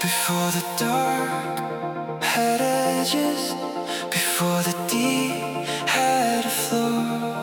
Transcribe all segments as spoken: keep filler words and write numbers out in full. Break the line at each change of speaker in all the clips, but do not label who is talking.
Before the dark had edges, before the deep had a floor.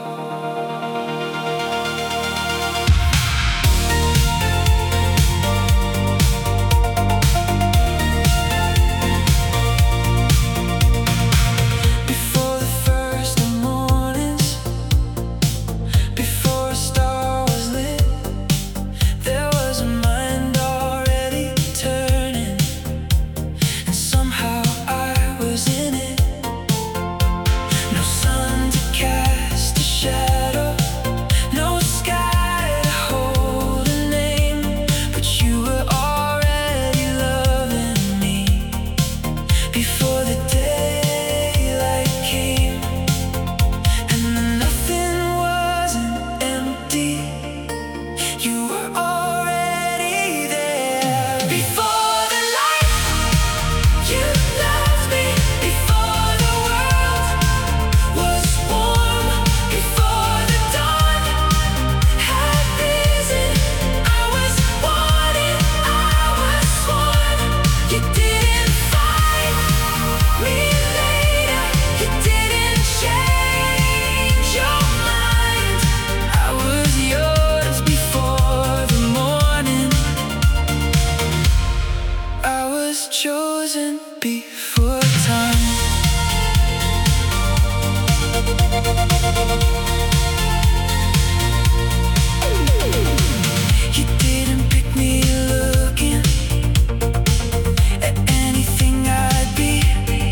Chosen before time. You didn't pick me looking at anything I'd be.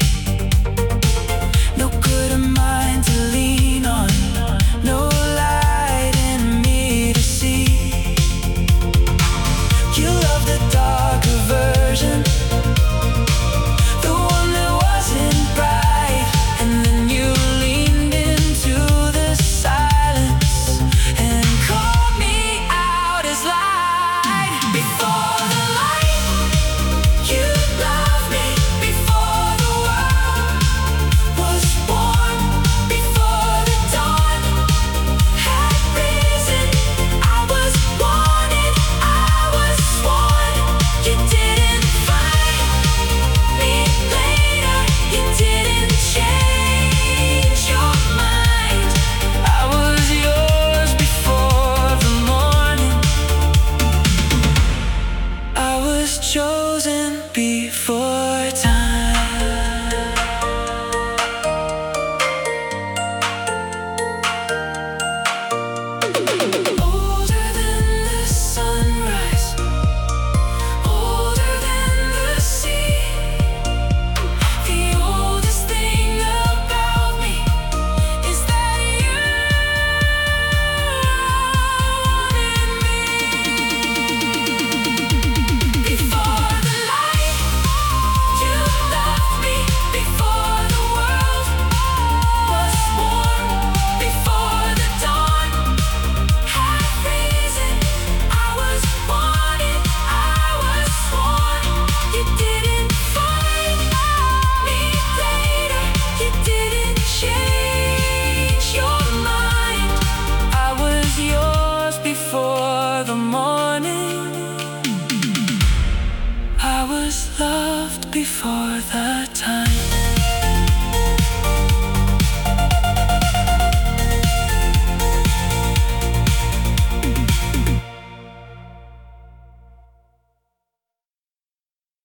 No good of mine to lean on, no light in me to see. You love the darker version, chosen before time. Older than the sunrise, older than the sea. The oldest thing about me is that you wanted me. Before the light, you loved me. Before the world was born, before the dawn had risen, I was wanted, I was sworn. You didn't find me later, you didn't change your mind. I was yours before the morning, I was loved before the time.